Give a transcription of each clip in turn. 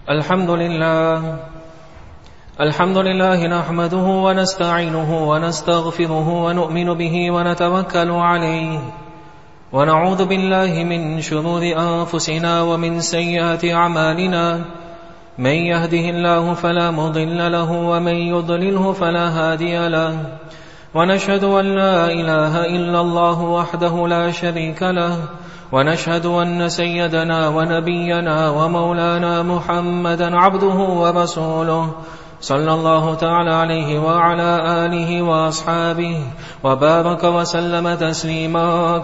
الحمد لله نحمده ونستعينه ونستغفره ونؤمن به ونتوكل عليه ونعوذ بالله من شرور أنفسنا ومن سيئات أعمالنا من يهده الله فلا مضل له ومن يضلله فلا هادي له ونشهد أن لا إله إلا الله وحده لا شريك له ونشهد أن سيدنا ونبينا ومولانا محمدا عبده ورسوله صلى الله تعالى عليه وعلى آله وأصحابه وبارك وسلم تسليما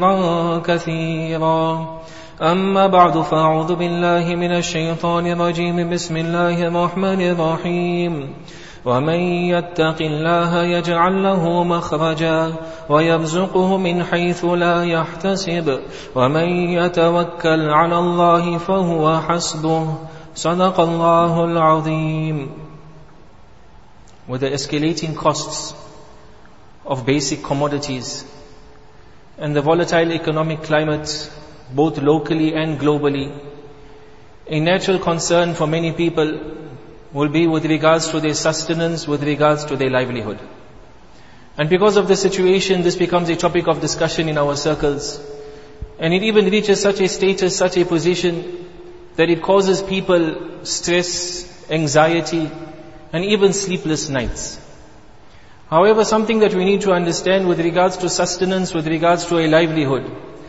كثيرا أما بعد فأعوذ بالله من الشيطان الرجيم بسم الله الرحمن الرحيم ومن يتق الله يجعل له مخرجا ويرزقه من حيث لا يحتسب ومن يتوكل على الله فهو حسبه صدق الله العظيم. With the escalating costs of basic commodities and the volatile economic climate both locally and globally, a natural concern for many people will be with regards to their sustenance, with regards to their livelihood. And because of the situation, this becomes a topic of discussion in our circles. And it even reaches such a status, such a position, that it causes people stress, anxiety, and even sleepless nights. However, something that we need to understand with regards to sustenance, with regards to a livelihood,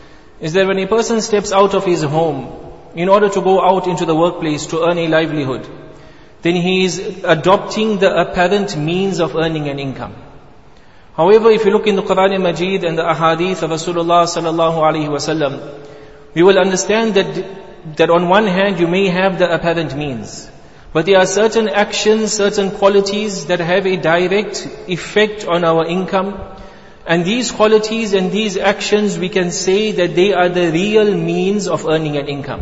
is that when a person steps out of his home in order to go out into the workplace to earn a livelihood, then he is adopting the apparent means of earning an income. However, if you look in the Quran Majid and the Ahadith of Rasulullah sallallahu alaihi wasallam, we will understand that on one hand you may have the apparent means, but there are certain actions, certain qualities that have a direct effect on our income, and these qualities and these actions we can say that they are the real means of earning an income.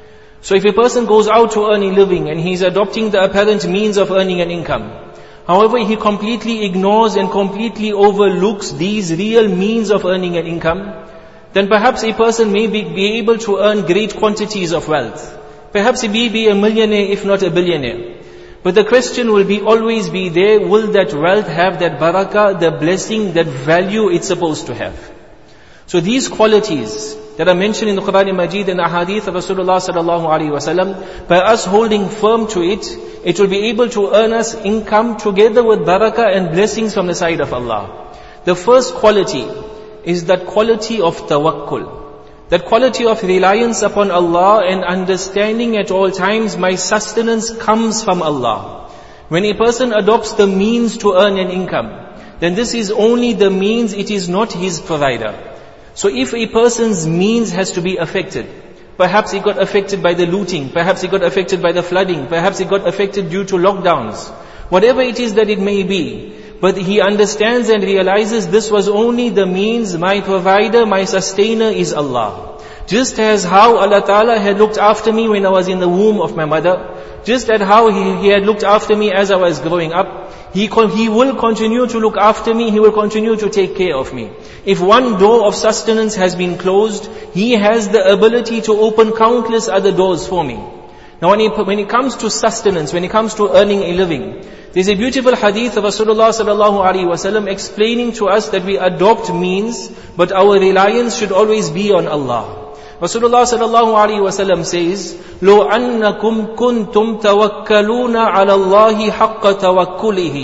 So if a person goes out to earn a living and he is adopting the apparent means of earning an income, however he completely ignores and completely overlooks these real means of earning an income, then perhaps a person may be able to earn great quantities of wealth. Perhaps he may be a millionaire if not a billionaire. But the question will always be there, will that wealth have that barakah, the blessing, that value it's supposed to have? So these qualities that are mentioned in the Quran Majid and the Ahadith of Rasulullah sallallahu alaihi wasallam, by us holding firm to it, it will be able to earn us income together with barakah and blessings from the side of Allah. The first quality is that quality of tawakkul, that quality of reliance upon Allah and understanding at all times my sustenance comes from Allah. When a person adopts the means to earn an income, then this is only the means, it is not his provider. So if a person's means has to be affected, perhaps he got affected by the looting, perhaps he got affected by the flooding, perhaps he got affected due to lockdowns, whatever it is that it may be, but he understands and realizes this was only the means, my provider, my sustainer is Allah. Just as how Allah Ta'ala had looked after me when I was in the womb of my mother, just as how He had looked after me as I was growing up, He will continue to look after me, He will continue to take care of me. If one door of sustenance has been closed, He has the ability to open countless other doors for me. Now when it comes to sustenance, when it comes to earning a living, there's a beautiful hadith of Rasulullah sallallahu alaihi wasallam explaining to us that we adopt means, but our reliance should always be on Allah. Rasulullah sallallahu alaihi wasallam says, لو أنكم كنتم توكلون على الله حق توكله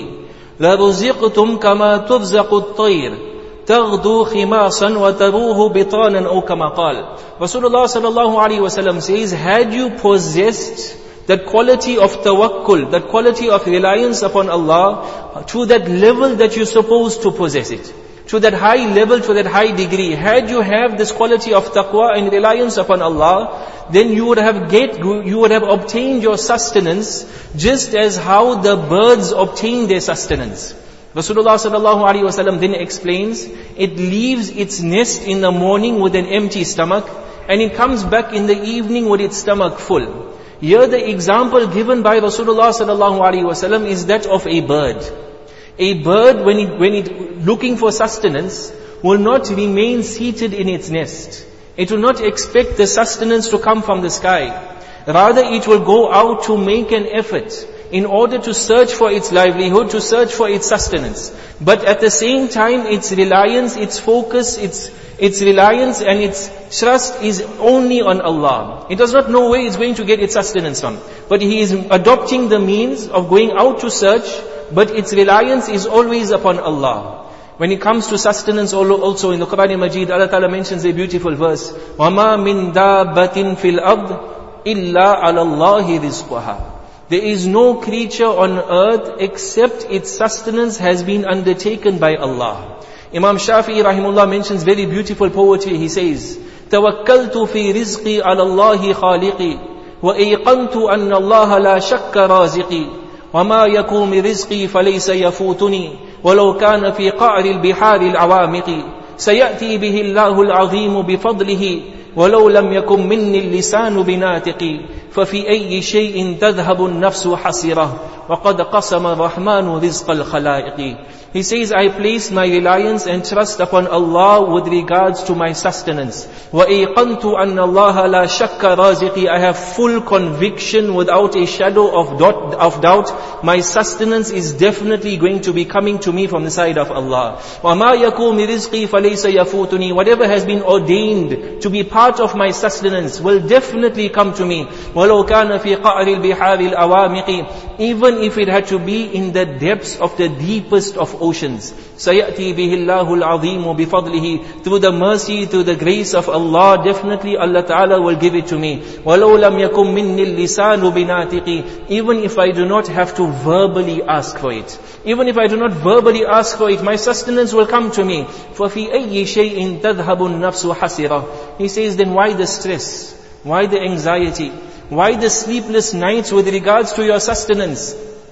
لرزقتم كما ترزق الطير تغدو خماصا وتروه بطانا أو كما قال. Rasulullah sallallahu alaihi wasallam says, had you possessed that quality of tawakkul, that quality of reliance upon Allah to that level that you're supposed to possess it, to that high level, to that high degree, had you have this quality of taqwa and reliance upon Allah, then you would have obtained your sustenance just as how the birds obtain their sustenance. Rasulullah sallallahu alaihi wasallam then explains, it leaves its nest in the morning with an empty stomach, and it comes back in the evening with its stomach full. Here the example given by Rasulullah sallallahu alaihi wasallam is that of a bird. A bird, when it looking for sustenance, will not remain seated in its nest. It will not expect the sustenance to come from the sky. Rather, it will go out to make an effort in order to search for its livelihood, to search for its sustenance. But at the same time, its reliance, its focus, its reliance and its trust is only on Allah. It does not know where it's going to get its sustenance from. But he is adopting the means of going out to search, but its reliance is always upon Allah. When it comes to sustenance, also in the Quran Majid, Allah Ta'ala mentions a beautiful verse, وَمَا مِن دَابَّةٍ فِي الْأَرْضِ إِلَّا عَلَى اللَّهِ رِزْقُهَا. There is no creature on earth except its sustenance has been undertaken by Allah. Imam Shafi'i rahimullah mentions very beautiful poetry. He says, تَوَكَّلْتُ فِي رِزْقِي عَلَى اللَّهِ خَالِقِي وَأَيْقَنْتُ أَنَّ اللَّهَ لَا شَكَّ رَازِقِي وَمَا يَكُونُ رِزْقِي فَلَيْسَ يَفُوتُنِي وَلَوْ كَانَ فِي قَعْرِ الْبِحَارِ الْعَوَامِقِ سَيَأْتِي بِهِ اللَّهُ الْعَظِيمُ بِفَضْلِهِ وَلَوْ لَمْ يَكُنْ مِنِّي اللِّسَانُ بِنَاطِقِي فَفِي أَيِّ شَيْءٍ تَذْهَبُ النَّفْسُ حَسِرَةً وَقَدْ قَسَمَ الرَّحْمَنُ رِزْقَ الْخَلَائِقِ. He says, I place my reliance and trust upon Allah with regards to my sustenance. وَأَيْقَنْتُ أَنَّ اللَّهَ لَا شَكَّ رَازِقِي. I have full conviction without a shadow of doubt. My sustenance is definitely going to be coming to me from the side of Allah. وَمَا يَكُونُ رِزْقِي فَلَيْسَ يَفُوتُنِي. Whatever has been ordained to be part of my sustenance will definitely come to me. وَلَوْ كَانَ فِي قَعْرِ الْبِحَارِ الْأَوَامِقِ. Even if it had to be in the depths of the deepest of oceans. سَيَأْتِي بِهِ اللَّهُ الْعَظِيمُ بِفَضْلِهِ. Through the mercy, through the grace of Allah, definitely Allah Ta'ala will give it to me. وَلَوْ لَمْ يَكُمْ مِنِّي اللِّسَانُ بِنَاطِقِ. Even if I do not have to verbally ask for it. Even if I do not verbally ask for it, my sustenance will come to me. فَفِي أَيِّ شَيْءٍ تَذْهَبُ النَّفْسُ حَسِرَةً. He says, then why the stress? Why the anxiety? Why the sleepless nights with regards to your sustenance?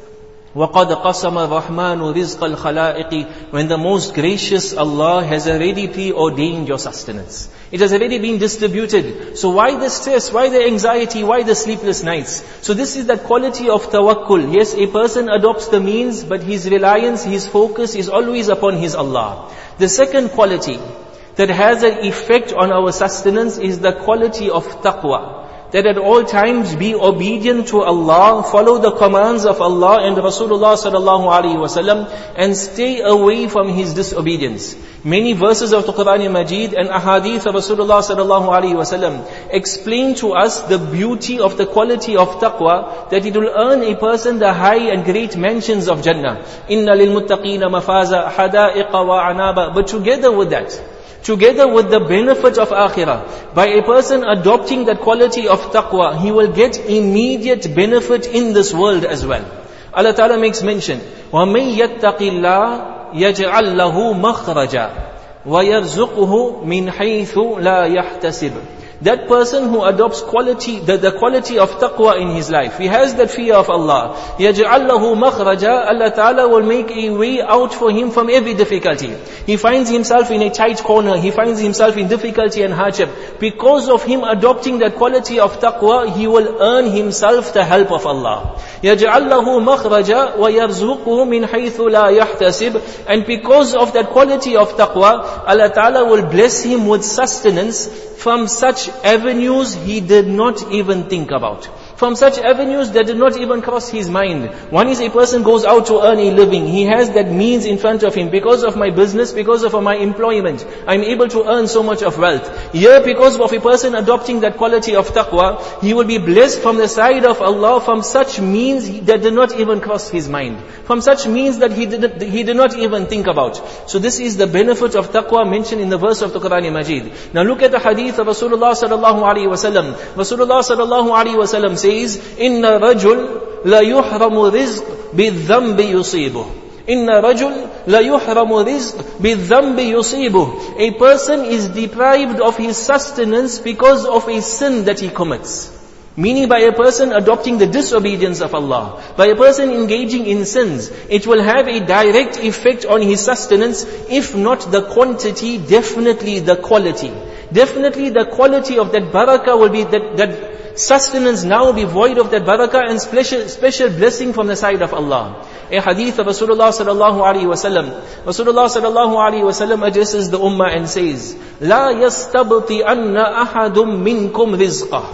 وَقَدْ قَسَمَ الرَّحْمَنُ رِزْقَ الْخَلَائِقِ. When the most gracious Allah has already preordained your sustenance. It has already been distributed. So why the stress? Why the anxiety? Why the sleepless nights? So this is that quality of tawakkul. Yes, a person adopts the means, but his reliance, his focus is always upon his Allah. The second quality that has an effect on our sustenance is the quality of taqwa. That at all times be obedient to Allah, follow the commands of Allah and Rasulullah sallallahu alaihi wasallam, and stay away from His disobedience. Many verses of the Quran Majid and ahadith of Rasulullah sallallahu alaihi wasallam explain to us the beauty of the quality of taqwa, that it will earn a person the high and great mansions of Jannah. Inna lil muttaqina mafaza hadaiqa wa anaba. But together with that, together with the benefit of akhirah, by a person adopting that quality of taqwa, he will get immediate benefit in this world as well. Allah Ta'ala makes mention, وَمَن يَتَّقِ اللَّهَ يَجْعَلْ لَهُ مَخْرَجًا وَيَرْزُقْهُ مِنْ حَيْثُ لَا يَحْتَسِبُ. That person who adopts the quality of taqwa in his life, he has that fear of Allah. يَجْعَلْ لَهُ مَخْرَجًا. Allah Ta'ala will make a way out for him from every difficulty. He finds himself in a tight corner, he finds himself in difficulty and hardship. Because of him adopting that quality of taqwa, he will earn himself the help of Allah. يَجْعَلْ لَهُ مَخْرَجًا وَيَرْزُقُهُ مِنْ حَيْثُ لَا يَحْتَسِبُ. And because of that quality of taqwa, Allah Ta'ala will bless him with sustenance from such avenues he did not even think about. From such avenues that did not even cross his mind. One is a person goes out to earn a living. He has that means in front of him. Because of my business, because of my employment, I'm able to earn so much of wealth. Here, because of a person adopting that quality of taqwa, he will be blessed from the side of Allah from such means that did not even cross his mind. From such means that he did not even think about. So this is the benefit of taqwa mentioned in the verse of the Quran Majid. Now look at the hadith of Rasulullah sallallahu alaihi wasallam. Rasulullah sallallahu alaihi wasallam says, "Inna rajul la yuhramu rizq bidhanbi yusibuh." Inna rajul la yuhramu rizq bidhanbi yusibuh. A person is deprived of his sustenance because of a sin that he commits. Meaning by a person adopting the disobedience of Allah, by a person engaging in sins, it will have a direct effect on his sustenance, if not the quantity, definitely the quality. Definitely the quality of that barakah will be that sustenance now will be void of that barakah and special blessing from the side of Allah. A hadith of Rasulullah sallallahu alaihi wasallam. Rasulullah sallallahu alaihi wasallam addresses the ummah and says, "La yastabti anna ahadum minkum rizqah."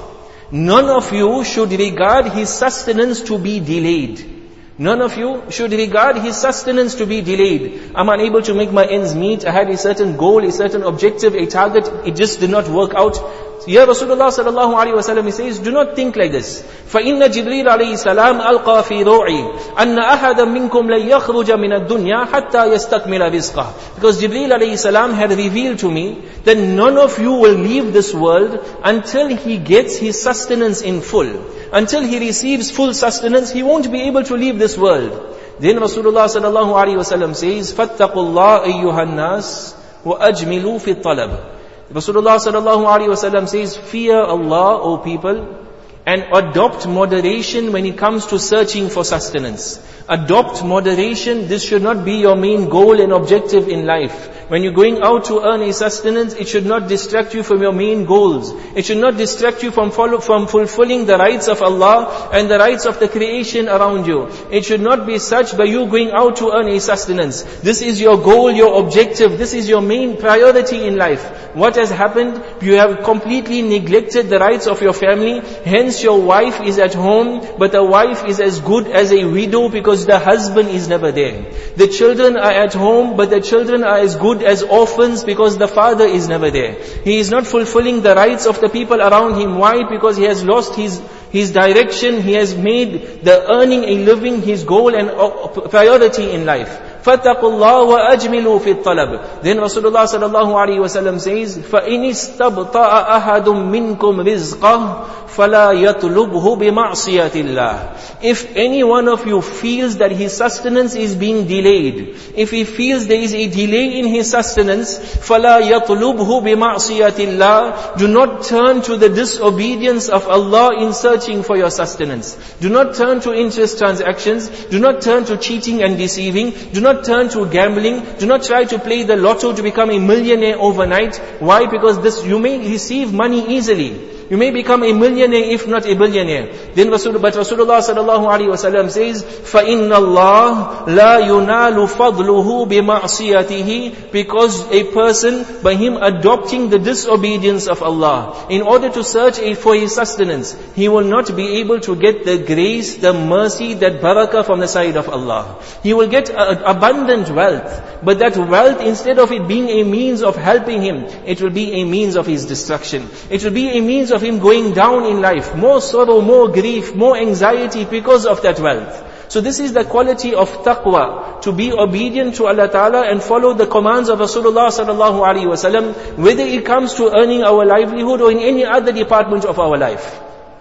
None of you should regard his sustenance to be delayed. None of you should regard his sustenance to be delayed. I'm unable to make my ends meet. I had a certain goal, a certain objective, a target. It just did not work out. Here Rasulullah sallallahu alaihi wasallam, he says, do not think like this. فَإِنَّ جِبْرِيلَ عَلَيْهِ السَّلَامَ أَلْقَى فِي رُوعِي أَنَّ أَحَدًا مِنْكُمْ لَنْ يَخْرُجَ مِنَ الدُّنْيَا حَتَّى يَسْتَكْمِلَ رِزْقَهُ. Because Jibreel alayhi salam had revealed to me that none of you will leave this world until he gets his sustenance in full. Until he receives full sustenance, he won't be able to leave this world. Then Rasulullah sallallahu alaihi wasallam says, فَاتَّقُوا اللَّهَ أَيُّهَا النَّاسِ وَأَجْمِلُوا فِي الطَّلَبِ. Rasulullah sallallahu alaihi wasallam says, fear Allah, O people, and adopt moderation when it comes to searching for sustenance. Adopt moderation. This should not be your main goal and objective in life. When you're going out to earn a sustenance, it should not distract you from your main goals. It should not distract you from fulfilling the rights of Allah and the rights of the creation around you. It should not be such by you going out to earn a sustenance. This is your goal, your objective. This is your main priority in life. What has happened? You have completely neglected the rights of your family. Hence your wife is at home, but the wife is as good as a widow because the husband is never there. The children are at home, but the children are as good as orphans because the father is never there. He is not fulfilling the rights of the people around him. Why? Because he has lost his direction. He has made the earning a living his goal and priority in life. فَاتَّقُوا اللَّهَ وَأَجْمِلُوا فِي الطَّلَبِ. Then Rasulullah sallallahu alaihi wasallam says, فَإِنِ اسْتَبْطَأَ أَحَدٌ مِّنْكُمْ رِزْقَهُ فَلَا يَطْلُبْهُ بِمَعْصِيَةِ اللَّهِ. If any one of you feels that his sustenance is being delayed, if he feels there is a delay in his sustenance, فَلَا يَطْلُبْهُ بِمَعْصِيَةِ اللَّهِ. Do not turn to the disobedience of Allah in searching for your sustenance. Do not turn to interest transactions. Do not turn to cheating and deceiving. Do not turn to gambling. Do not try to play the lotto to become a millionaire overnight. Why? Because you may receive money easily. You may become a millionaire if not a billionaire. But Rasulullah sallallahu alaihi wasallam says, فَإِنَّ اللَّهَ لَا يُنَالُ فَضْلُهُ بِمَعْصِيَتِهِ. Because a person, by him adopting the disobedience of Allah, in order to search for his sustenance, he will not be able to get the grace, the mercy, that barakah from the side of Allah. He will get abundant wealth, but that wealth, instead of it being a means of helping him, it will be a means of his destruction. It will be a means of him going down in life. More sorrow, more grief, more anxiety because of that wealth. So this is the quality of taqwa, to be obedient to Allah Ta'ala and follow the commands of Rasulullah sallallahu alaihi wasallam, whether it comes to earning our livelihood or in any other department of our life.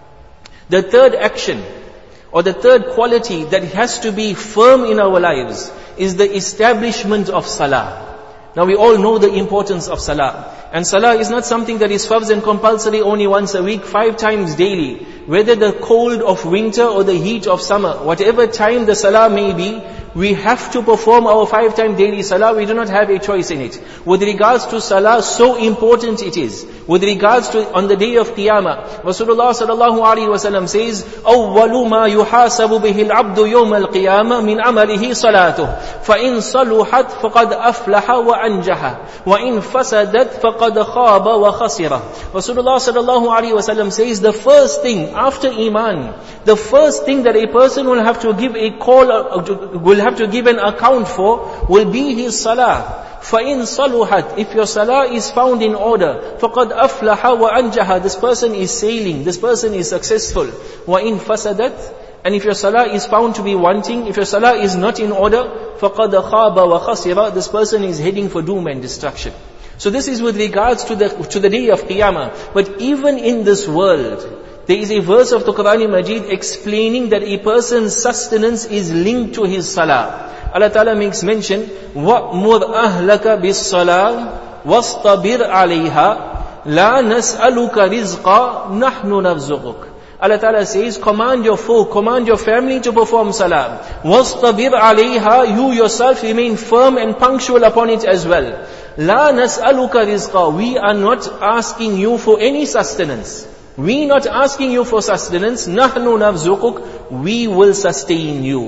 The third action, or the third quality that has to be firm in our lives, is the establishment of salah. Now we all know the importance of salah. And salah is not something that is farz and compulsory only once a week, 5 times daily. Whether the cold of winter or the heat of summer, whatever time the salah may be, we have to perform our 5 times daily salah. We do not have a choice in it. With regards to salah, so important it is. With regards to on the day of Qiyamah, Rasulullah sallallahu alaihi wasallam says, أَوَّلُ مَا يُحَاسَبُ بِهِ الْعَبْدُ يَوْمَ الْقِيَامَةِ مِنْ عَمَلِهِ صَلَاتُهُ فَإِنْ صَلُحَتْ فَقَدْ أَفْلَحَ وَأَنْجَحَ وَإِنْ فَسَدَتْ فَقَدْ خَابَ وَخَسِرَ. Rasulullah sallallahu alaihi wasallam says, the first thing after Iman, the first thing that a person will have to give a call, will have to give an account for, will be his salah. فَإِن صَلُحَتْ. If your salah is found in order, فَقَدْ أَفْلَحَ وَأَنْجَحَ. This person is sailing, this person is successful. وَإِن فَسَدَتْ. And if your salah is found to be wanting, if your salah is not in order, فَقَدْ خَابَ وَخَسِرَ. This person is heading for doom and destruction. So this is with regards to the day of Qiyamah. But even in this world, there is a verse of the Quran Majid explaining that a person's sustenance is linked to his salah. Allah Ta'ala makes mention, وَأْمُرْ أَهْلَكَ بِالصَّلَاةِ وَاسْطَبِرْ عَلَيْهَا لَا نَسْأَلُكَ رِزْقًا نَحْنُ نَرْزُقُكَ. Allah Ta'ala says, command your folk, command your family to perform salah. وَاسْطَبِرْ عَلَيْهَا. You yourself remain firm and punctual upon it as well. لَا نَسْأَلُكَ رِزْقًا. We are not asking you for any sustenance. We not asking you for sustenance. نَحْنُ نَرْزُقُكَ. We will sustain you.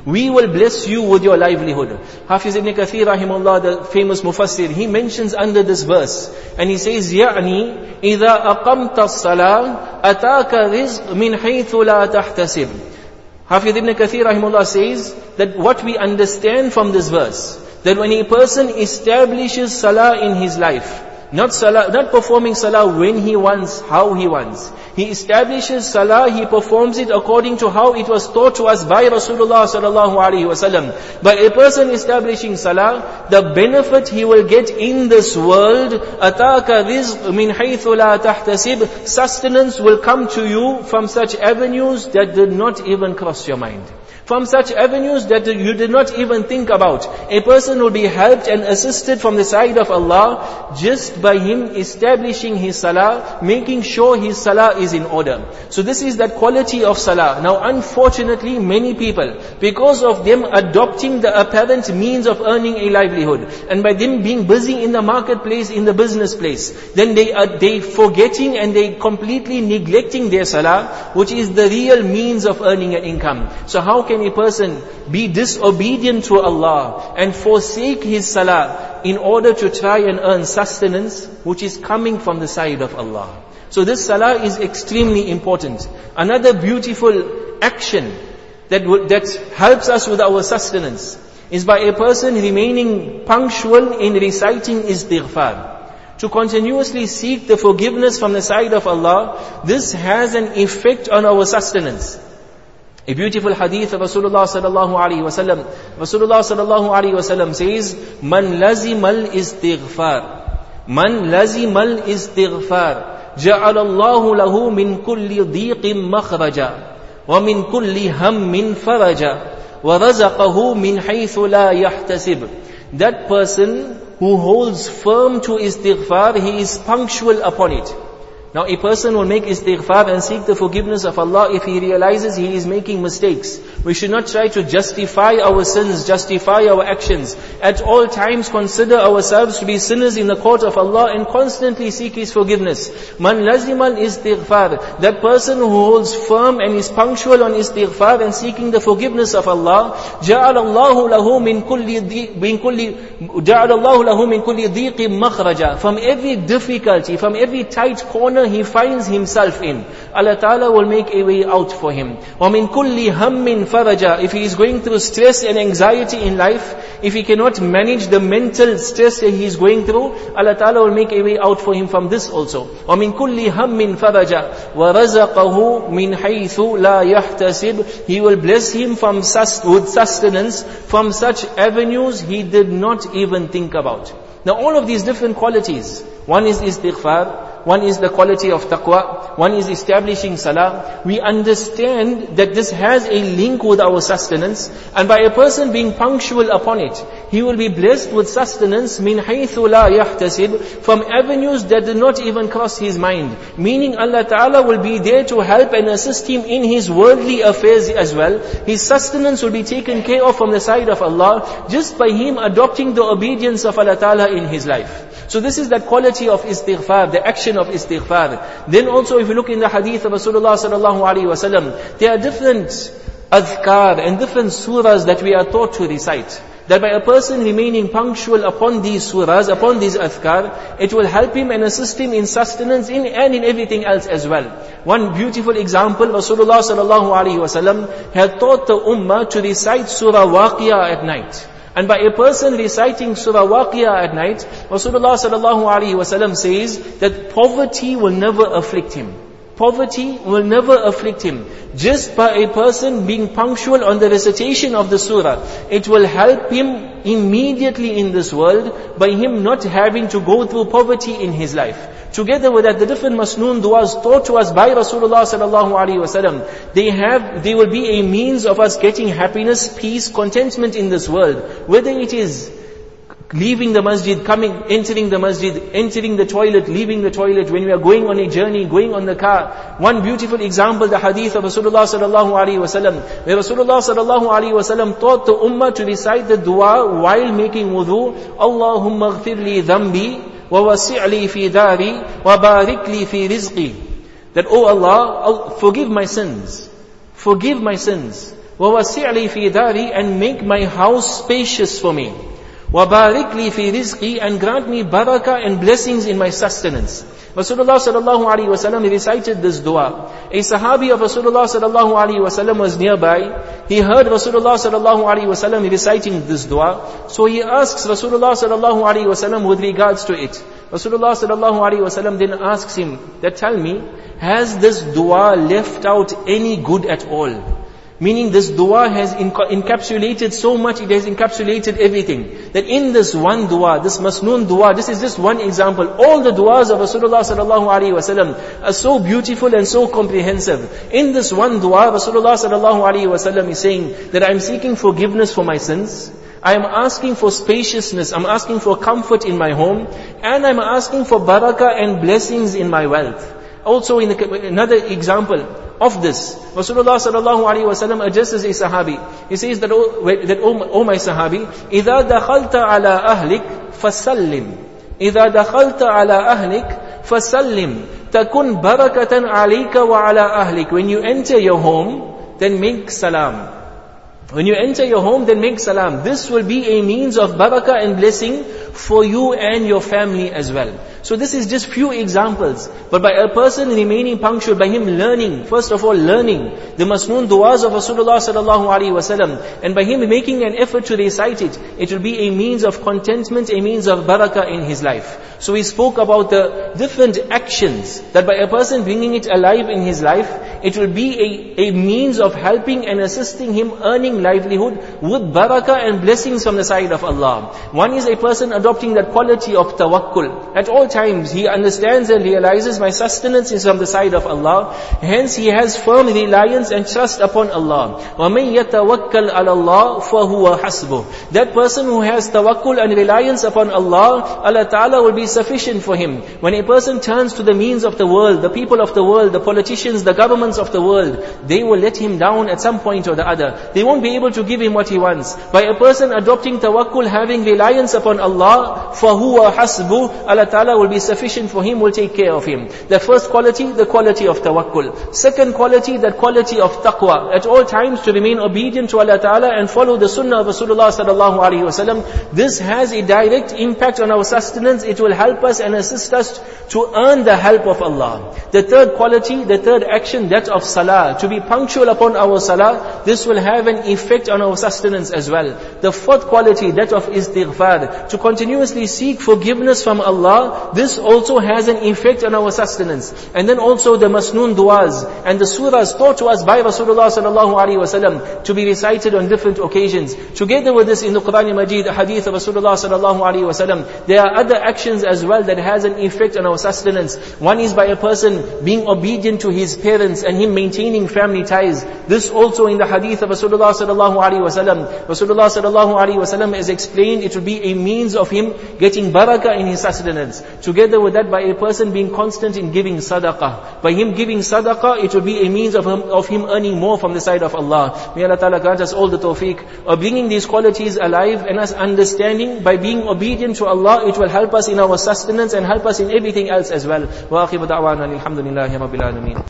We will bless you with your livelihood. Hafiz ibn Kathir rahimahullah, the famous mufassir, he mentions under this verse, and he says, يعني إذا أقمت الصلاة أتاك رزق من حيث لا تحتسب. Hafiz ibn Kathir rahimahullah says that what we understand from this verse, that when a person establishes salah in his life, not performing salah when he wants, how he wants. He establishes salah, he performs it according to how it was taught to us by Rasulullah sallallahu alaihi wasallam. But a person establishing salah, the benefit he will get in this world, ataka rizq min haythu la tahtasib, sustenance will come to you from such avenues that did not even cross your mind. From such avenues that you did not even think about. A person will be helped and assisted from the side of Allah just by him establishing his salah, making sure his salah is in order. So this is that quality of salah. Now unfortunately many people, because of them adopting the apparent means of earning a livelihood, and by them being busy in the marketplace, in the business place, then they forgetting and they completely neglecting their salah, which is the real means of earning an income. So how can a person be disobedient to Allah and forsake his salah in order to try and earn sustenance which is coming from the side of Allah? So this salah is extremely important. Another beautiful action that helps us with our sustenance is by a person remaining punctual in reciting istighfar. To continuously seek the forgiveness from the side of Allah, this has an effect on our sustenance. A beautiful hadith of Rasulullah sallallahu alaihi wasallam. Rasulullah sallallahu alaihi wasallam says, "Man lazimal istighfar, man lazimal istighfar, ja'ala Allahu lahu min kulli dhiqin makhraja, wa min kulli hammin faraja, wa razaqahu min haythu la yahtasib." That person who holds firm to istighfar, he is punctual upon it. Now a person will make istighfar and seek the forgiveness of Allah if he realizes he is making mistakes. We should not try to justify our sins, justify our actions. At all times consider ourselves to be sinners in the court of Allah and constantly seek His forgiveness. Man lazimal istighfar, that person who holds firm and is punctual on istighfar and seeking the forgiveness of Allah, ja'ala Allahu lahu min kulli dhiqin makhraja. From every difficulty, from every tight corner he finds himself in, Allah Ta'ala will make a way out for him. وَمِن كُلِّ هَمٍّ فَرَجًا. If he is going through stress and anxiety in life, if he cannot manage the mental stress that he is going through, Allah Ta'ala will make a way out for him from this also. وَمِن كُلِّ هَمٍّ فَرَجًا وَرَزَقَهُ مِنْ حَيْثُ لَا يَحْتَسِبْ. He will bless him with sustenance from such avenues he did not even think about. Now all of these different qualities, one is istighfar, one is the quality of taqwa, one is establishing salah. We understand that this has a link with our sustenance, and by a person being punctual upon it, he will be blessed with sustenance min haythu la yahtasib, from avenues that did not even cross his mind. Meaning Allah Ta'ala will be there to help and assist him in his worldly affairs as well. His sustenance will be taken care of from the side of Allah, just by him adopting the obedience of Allah Ta'ala in his life. So this is that quality of istighfar, the action of istighfar. Then also if you look in the hadith of Rasulullah sallallahu alaihi wasallam, there are different adhkar and different surahs that we are taught to recite. That by a person remaining punctual upon these surahs, upon these adhkar, it will help him and assist him in sustenance and in everything else as well. One beautiful example, Rasulullah sallallahu alaihi wasallam had taught the ummah to recite Surah Waqiyah at night. And by a person reciting Surah Waqiyah at night, Rasulullah sallallahu alaihi wasallam says that poverty will never afflict him. Poverty will never afflict him. Just by a person being punctual on the recitation of the surah, it will help him immediately in this world by him not having to go through poverty in his life. Together with that, the different masnoon du'as taught to us by Rasulullah sallallahu alaihi wasallam, they will be a means of us getting happiness, peace, contentment in this world. Whether it is leaving the masjid, entering the masjid, entering the toilet, leaving the toilet, when we are going on a journey, going on the car. One beautiful example, the hadith of Rasulullah sallallahu alaihi wasallam, where Rasulullah sallallahu alaihi wasallam taught the ummah to recite the dua while making wudu. Allahumma ghfir li dhanbi wa wasi' li fi dari wa barik li fi rizqi. That, oh Allah, forgive my sins. Forgive my sins. وَوَسِعْ لِي فِي دَارِي, and make my house spacious for me. وَبَارِكْ لِي فِي رِزْقِي, and grant me barakah and blessings in my sustenance. Rasulullah sallallahu alaihi wasallam recited this dua. A sahabi of Rasulullah sallallahu alaihi wasallam was nearby. He heard Rasulullah sallallahu alaihi wasallam reciting this dua. So he asks Rasulullah sallallahu alaihi wasallam with regards to it. Rasulullah sallallahu alaihi wasallam then asks him that, tell me, has this dua left out any good at all? Meaning this dua has encapsulated so much, it has encapsulated everything. That in this one dua, this masnoon dua, this is just one example. All the duas of Rasulullah sallallahu alaihi wasallam are so beautiful and so comprehensive. In this one dua, Rasulullah sallallahu alaihi wasallam is saying that I am seeking forgiveness for my sins. I am asking for spaciousness, I'm asking for comfort in my home, and I'm asking for barakah and blessings in my wealth. Also in another example of this, Rasulullah sallallahu alaihi wasallam addresses a sahabi. He says that, oh my sahabi, إِذَا دَخَلْتَ عَلَىٰ أَهْلِكَ فَسَلِّمْ إِذَا دَخَلْتَ عَلَىٰ أَهْلِكَ فَسَلِّمْ تَكُنْ بَرَكَةً عَلَيْكَ وَعَلَىٰ أَهْلِكَ. When you enter your home, then make salam. When you enter your home, then make salam. This will be a means of barakah and blessing for you and your family as well. So this is just few examples. But by a person remaining punctual, by him learning, first of all learning the masnoon du'as of Rasulullah sallallahu alaihi wasallam, and by him making an effort to recite it, it will be a means of contentment, a means of barakah in his life. So we spoke about the different actions that by a person bringing it alive in his life, it will be a means of helping and assisting him earning livelihood with barakah and blessings from the side of Allah. One is a person adopting that quality of tawakkul. At all times he understands and realizes my sustenance is from the side of Allah. Hence he has firm reliance and trust upon Allah. وَمَنْ يَتَوَكَّلْ عَلَى اللَّهِ فَهُوَ حَسْبُهُ. That person who has tawakkul and reliance upon Allah, Allah Ta'ala will be sufficient for him. When a person turns to the means of the world, the people of the world, the politicians, the governments of the world, they will let him down at some point or the other. They won't be able to give him what he wants. By a person adopting tawakkul, having reliance upon Allah, فَهُوَ حَسْبُهُ, Allah Ta'ala will be sufficient for him, will take care of him. The first quality, the quality of tawakkul. Second quality, that quality of taqwa. At all times to remain obedient to Allah Ta'ala and follow the sunnah of Rasulullah sallallahu alaihi wasallam. This has a direct impact on our sustenance. It will help us and assist us to earn the help of Allah. The third quality, the third action, that of salah. To be punctual upon our salah, this will have an effect on our sustenance as well. The fourth quality, that of istighfar. To continuously seek forgiveness from Allah, this also has an effect on our sustenance. And then also the masnoon du'as and the surahs taught to us by Rasulullah sallallahu alaihi wasallam to be recited on different occasions. Together with this, in the Quran Majid, hadith of Rasulullah sallallahu alaihi wasallam, there are other actions as well that has an effect on our sustenance. One is by a person being obedient to his parents and him maintaining family ties. This also in the hadith of Rasulullah sallallahu alaihi wasallam. Rasulullah sallallahu alaihi wasallam has explained it will be a means of him getting barakah in his sustenance. Together with that, by a person being constant in giving sadaqah. By him giving sadaqah, it will be a means of him earning more from the side of Allah. May Allah Ta'ala grant us all the tawfiq of bringing these qualities alive and us understanding. By being obedient to Allah, it will help us in our sustenance and help us in everything else as well. Wa akhiru da'wana alhamdulillahi rabbil alameen.